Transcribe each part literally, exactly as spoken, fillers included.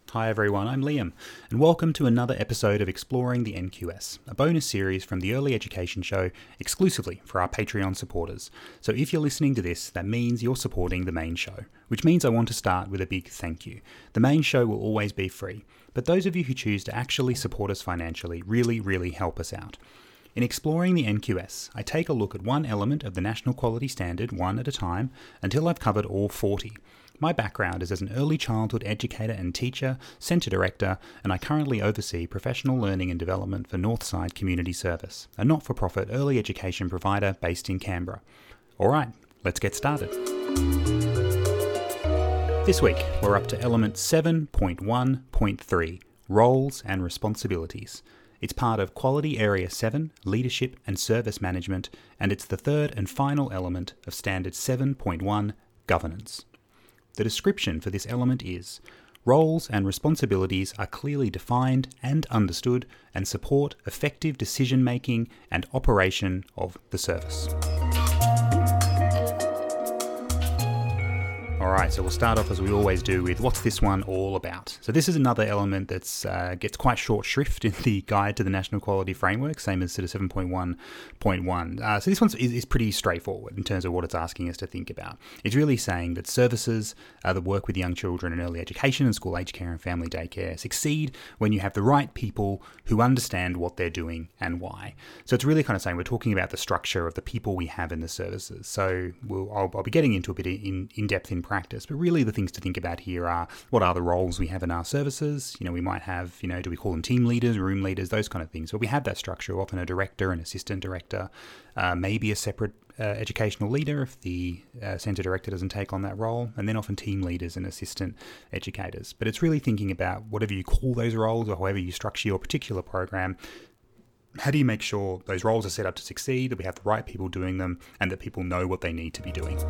Hi everyone, I'm Liam, and welcome to another episode of Exploring the N Q S, a bonus series from the Early Education Show exclusively for our Patreon supporters. So if you're listening to this, that means you're supporting the main show, which means I want to start with a big thank you. The main show will always be free, but those of you who choose to actually support us financially really, really help us out. In Exploring the N Q S, I take a look at one element of the National Quality Standard one at a time until I've covered all forty. My background is as an early childhood educator and teacher, centre director, and I currently oversee professional learning and development for Northside Community Service, a not-for-profit early education provider based in Canberra. Alright, let's get started. This week, we're up to element seven point one point three, Roles and Responsibilities. It's part of Quality Area seven, Leadership and Service Management, and it's the third and final element of Standard seven point one, Governance. The description for this element is, roles and responsibilities are clearly defined and understood and support effective decision-making and operation of the service. Alright, so we'll start off as we always do with what's this one all about. So this is another element that uh, gets quite short shrift in the Guide to the National Quality Framework, same as sort of seven point one point one. Uh, so this one is, is pretty straightforward in terms of what it's asking us to think about. It's really saying that services uh, that work with young children in early education and school aged care and family daycare succeed when you have the right people who understand what they're doing and why. So it's really kind of saying we're talking about the structure of the people we have in the services. So we'll, I'll, I'll be getting into a bit in, in depth in practice, but really the things to think about here are what are the roles we have in our services. You know, we might have, you know, do we call them team leaders, room leaders, those kind of things. But we have that structure, often a director, an assistant director, uh, maybe a separate uh, educational leader if the uh, centre director doesn't take on that role, and then often team leaders and assistant educators. But it's really thinking about whatever you call those roles or however you structure your particular program. How do you make sure those roles are set up to succeed, that we have the right people doing them, and that people know what they need to be doing?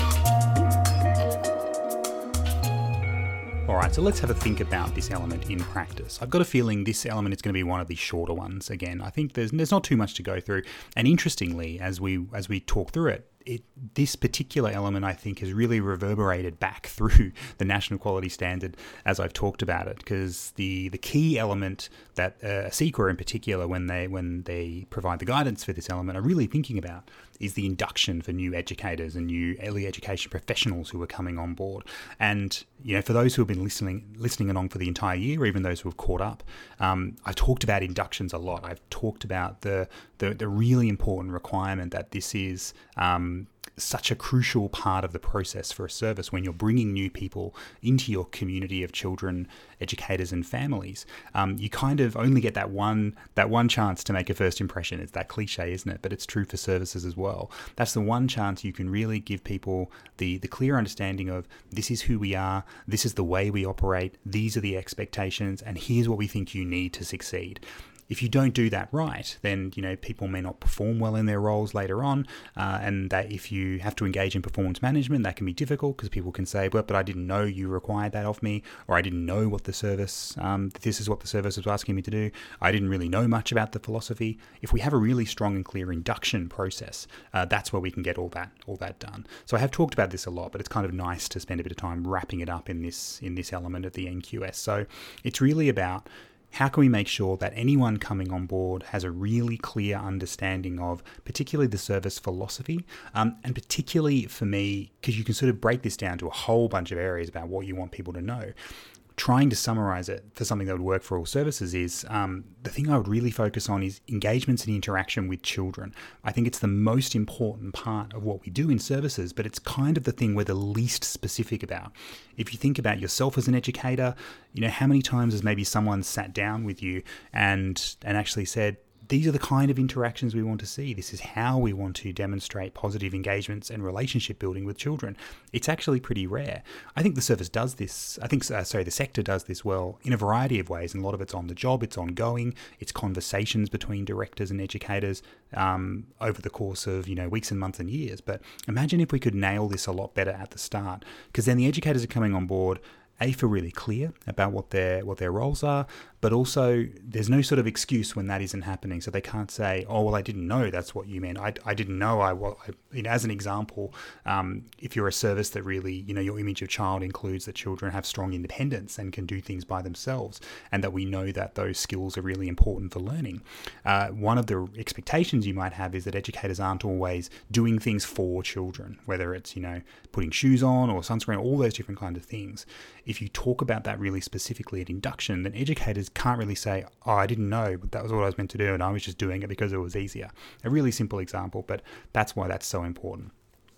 Alright, so let's have a think about this element in practice. I've got a feeling this element is going to be one of the shorter ones. Again, I think there's there's not too much to go through. And interestingly, as we as we talk through it, It, this particular element, I think, has really reverberated back through the National Quality Standard as I've talked about it, because the, the key element that uh, CEQA in particular, when they when they provide the guidance for this element, are really thinking about is the induction for new educators and new early education professionals who are coming on board. And you know, for those who have been listening listening along for the entire year, or even those who have caught up, um, I talked about inductions a lot. I've talked about the the, the really important requirement that this is um, such a crucial part of the process for a service when you're bringing new people into your community of children, educators and families. Um, you kind of only get that one that one chance to make a first impression. It's that cliche, isn't it? But it's true for services as well. That's the one chance you can really give people the, the clear understanding of this is who we are, this is the way we operate, these are the expectations, and here's what we think you need to succeed. If you don't do that right, then you know people may not perform well in their roles later on, uh, and that if you have to engage in performance management, that can be difficult because people can say, "Well, but I didn't know you required that of me," or "I didn't know what the service, um, this is what the service was asking me to do. I didn't really know much about the philosophy." If we have a really strong and clear induction process, uh, that's where we can get all that all that done. So I have talked about this a lot, but it's kind of nice to spend a bit of time wrapping it up in this in this element of the N Q S. So it's really about how can we make sure that anyone coming on board has a really clear understanding of particularly the service philosophy, um, and particularly for me, because you can sort of break this down to a whole bunch of areas about what you want people to know. Trying to summarize it for something that would work for all services is um, the thing I would really focus on is engagements and interaction with children. I think it's the most important part of what we do in services, but it's kind of the thing we're the least specific about. If you think about yourself as an educator, you know, how many times has maybe someone sat down with you and and actually said, these are the kind of interactions we want to see. This is how we want to demonstrate positive engagements and relationship building with children. It's actually pretty rare. I think the service does this. I think, uh, sorry, the sector does this well in a variety of ways. And a lot of it's on the job, it's ongoing, it's conversations between directors and educators um, over the course of, you know, weeks and months and years. But imagine if we could nail this a lot better at the start, because then the educators are coming on board A, feel really clear about what their what their roles are, but also there's no sort of excuse when that isn't happening. So they can't say, oh, well, I didn't know that's what you meant. I, I didn't know. I, well, I, you know, as an example, um, if you're a service that really, you know, your image of child includes that children have strong independence and can do things by themselves, and that we know that those skills are really important for learning. Uh, one of the expectations you might have is that educators aren't always doing things for children, whether it's, you know, putting shoes on or sunscreen, all those different kinds of things. If you talk about that really specifically at induction, then educators can't really say, oh, I didn't know, but that was what I was meant to do, and I was just doing it because it was easier. A really simple example, but that's why that's so important.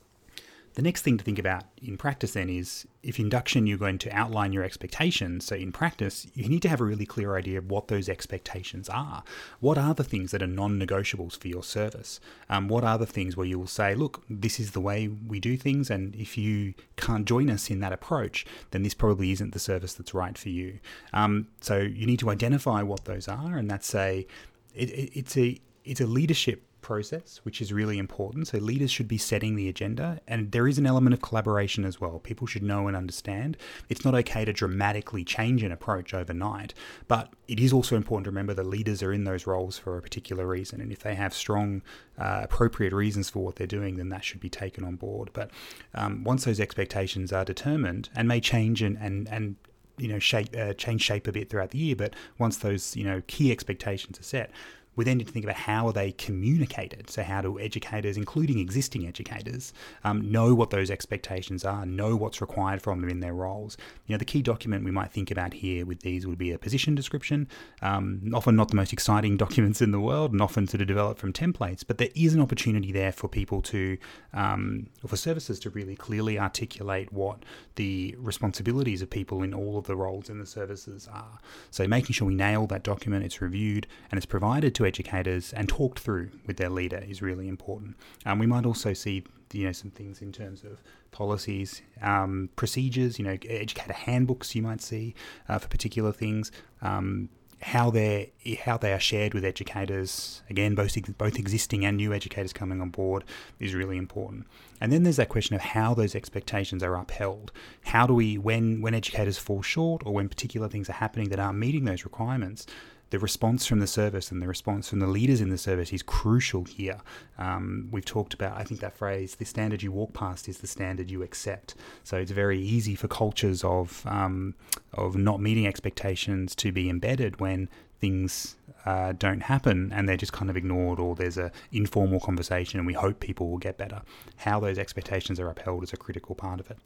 The next thing to think about in practice then is, if induction you're going to outline your expectations, so in practice you need to have a really clear idea of what those expectations are. What are the things that are non-negotiables for your service? Um, what are the things where you will say, look, this is the way we do things, and if you can't join us in that approach, then this probably isn't the service that's right for you. Um, so you need to identify what those are, and that's a it, it, it's a it's a leadership process, which is really important. So leaders should be setting the agenda, and there is an element of collaboration as well. People should know and understand it's not okay to dramatically change an approach overnight, but it is also important to remember that leaders are in those roles for a particular reason, and if they have strong uh, appropriate reasons for what they're doing, then that should be taken on board. But um, once those expectations are determined, and may change and and and you know shape uh, change shape a bit throughout the year, but once those you know key expectations are set, we then need to think about how are they communicated. So how do educators, including existing educators, um, know what those expectations are, know what's required from them in their roles. You know, the key document we might think about here with these would be a position description, um, often not the most exciting documents in the world, and often sort of developed from templates, but there is an opportunity there for people to, um, or for services to really clearly articulate what the responsibilities of people in all of the roles in the services are. So making sure we nail that document, it's reviewed, and it's provided to educators and talked through with their leader is really important. Um, we might also see, you know, some things in terms of policies, um, procedures, you know, educator handbooks you might see uh, for particular things. Um, how they how they are shared with educators, again, both both existing and new educators coming on board, is really important. And then there's that question of how those expectations are upheld. How do we, when when educators fall short, or when particular things are happening that aren't meeting those requirements, the response from the service and the response from the leaders in the service is crucial here. Um, we've talked about, I think, that phrase, the standard you walk past is the standard you accept. So it's very easy for cultures of um, of not meeting expectations to be embedded when things uh, don't happen and they're just kind of ignored, or there's a informal conversation and we hope people will get better. How those expectations are upheld is a critical part of it.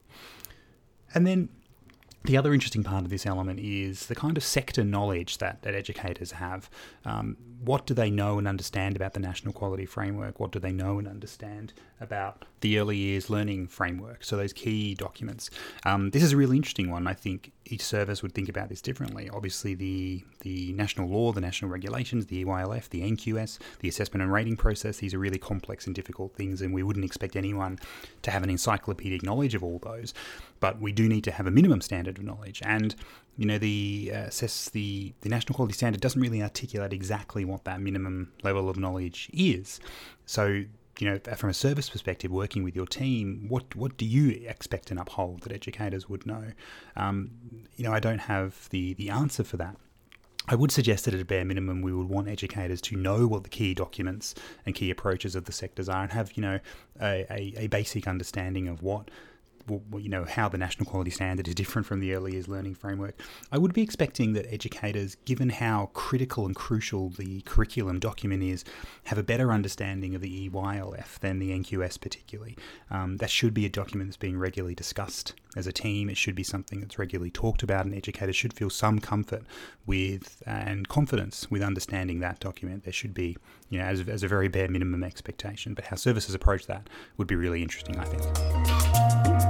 And then the other interesting part of this element is the kind of sector knowledge that, that educators have. Um, what do they know and understand about the National Quality Framework? What do they know and understand about the Early Years Learning Framework? So those key documents. Um, this is a really interesting one. I think each service would think about this differently. Obviously, the the national law, the national regulations, the E Y L F, the N Q S, the assessment and rating process, these are really complex and difficult things, and we wouldn't expect anyone to have an encyclopedic knowledge of all those. But we do need to have a minimum standard of knowledge. And, you know, the uh, assess the, the National Quality Standard doesn't really articulate exactly what that minimum level of knowledge is. So, you know, from a service perspective, working with your team, what what do you expect and uphold that educators would know? Um, you know, I don't have the, the answer for that. I would suggest that at a bare minimum, we would want educators to know what the key documents and key approaches of the sectors are, and have, you know, a, a, a basic understanding of what, you know, how the National Quality Standard is different from the Early Years Learning Framework. I would be expecting that educators, given how critical and crucial the curriculum document is, have a better understanding of the E Y L F than the N Q S particularly. Um, that should be a document that's being regularly discussed as a team. It should be something that's regularly talked about, and educators should feel some comfort with uh, and confidence with understanding that document. There should be, you know, as, as a very bare minimum expectation. But how services approach that would be really interesting, I think.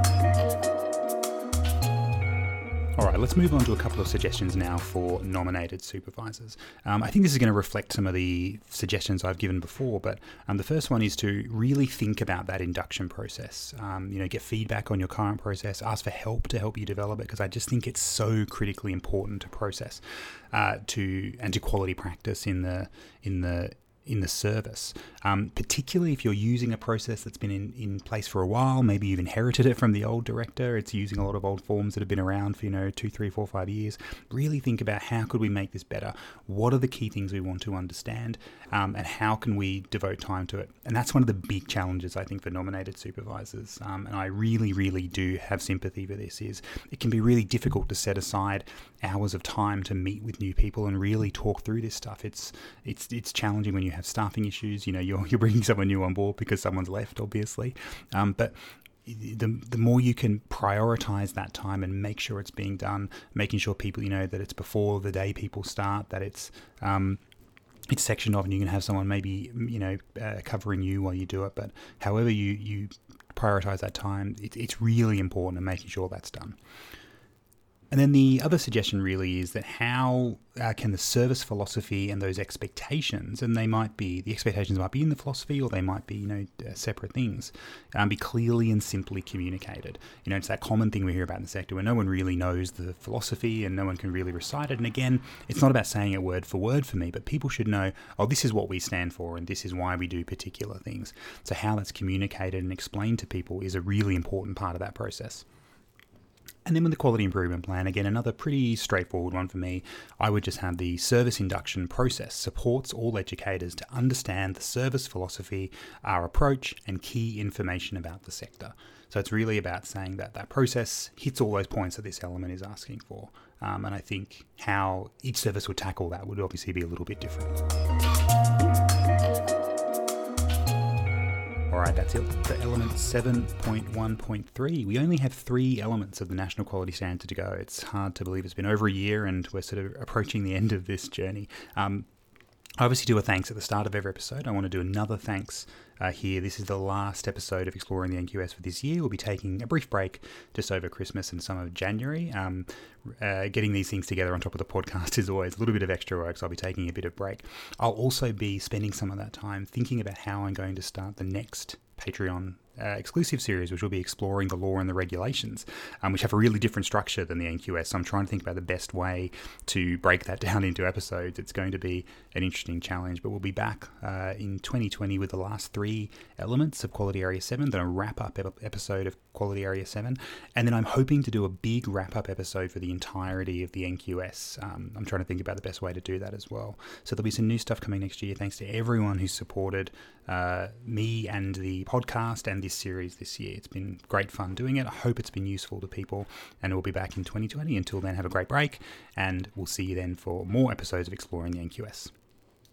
All right, let's move on to a couple of suggestions now for nominated supervisors. Um, I think this is going to reflect some of the suggestions I've given before, but um, the first one is to really think about that induction process. Um, you know, get feedback on your current process, ask for help to help you develop it, because I just think it's so critically important to process, uh, to and to quality practice in the in the in the service, um, particularly if you're using a process that's been in, in place for a while. Maybe you've inherited it from the old director. It's using a lot of old forms that have been around for, you know, two, three, four, five years. Really think about how could we make this better? What are the key things we want to understand? Um, and how can we devote time to it? And that's one of the big challenges, I think, for nominated supervisors. Um, and I really, really do have sympathy for this. Is it can be really difficult to set aside hours of time to meet with new people and really talk through this stuff. It's it's it's challenging when you have staffing issues. You know, you're you're bringing someone new on board because someone's left, obviously. Um, but the the more you can prioritize that time and make sure it's being done, making sure people, you know, that it's before the day people start, that it's um, it's sectioned off, and you can have someone maybe, you know, uh, covering you while you do it. But however you you prioritize that time, it, it's really important in making sure that's done. And then the other suggestion really is that how uh, can the service philosophy and those expectations, and they might be, the expectations might be in the philosophy, or they might be, you know, uh, separate things, um, be clearly and simply communicated. You know, it's that common thing we hear about in the sector where no one really knows the philosophy and no one can really recite it. And again, it's not about saying it word for word for me, but people should know, oh, this is what we stand for and this is why we do particular things. So how that's communicated and explained to people is a really important part of that process. And then with the quality improvement plan, again, another pretty straightforward one for me, I would just have the service induction process supports all educators to understand the service philosophy, our approach, and key information about the sector. So it's really about saying that that process hits all those points that this element is asking for. Um, and I think how each service would tackle that would obviously be a little bit different. All right, that's it for element seven point one point three. We only have three elements of the National Quality Standard to go. It's hard to believe it's been over a year and we're sort of approaching the end of this journey. Um, I obviously do a thanks at the start of every episode. I want to do another thanks uh, here. This is the last episode of Exploring the N Q S for this year. We'll be taking a brief break just over Christmas and some of January. Um, uh, getting these things together on top of the podcast is always a little bit of extra work, so I'll be taking a bit of break. I'll also be spending some of that time thinking about how I'm going to start the next Patreon Uh, exclusive series, which will be exploring the law and the regulations, um, which have a really different structure than the N Q S. So I'm trying to think about the best way to break that down into episodes. It's going to be an interesting challenge, but we'll be back uh, in twenty twenty with the last three elements of Quality Area seven, then a wrap-up ep- episode of Quality Area seven, and then I'm hoping to do a big wrap-up episode for the entirety of the N Q S. Um, I'm trying to think about the best way to do that as well. So there'll be some new stuff coming next year, thanks to everyone who's supported uh, me and the podcast and the series this year. It's been great fun doing it. I hope it's been useful to people, and we'll be back in twenty twenty. Until then, have a great break, and we'll see you then for more episodes of Exploring the N Q S.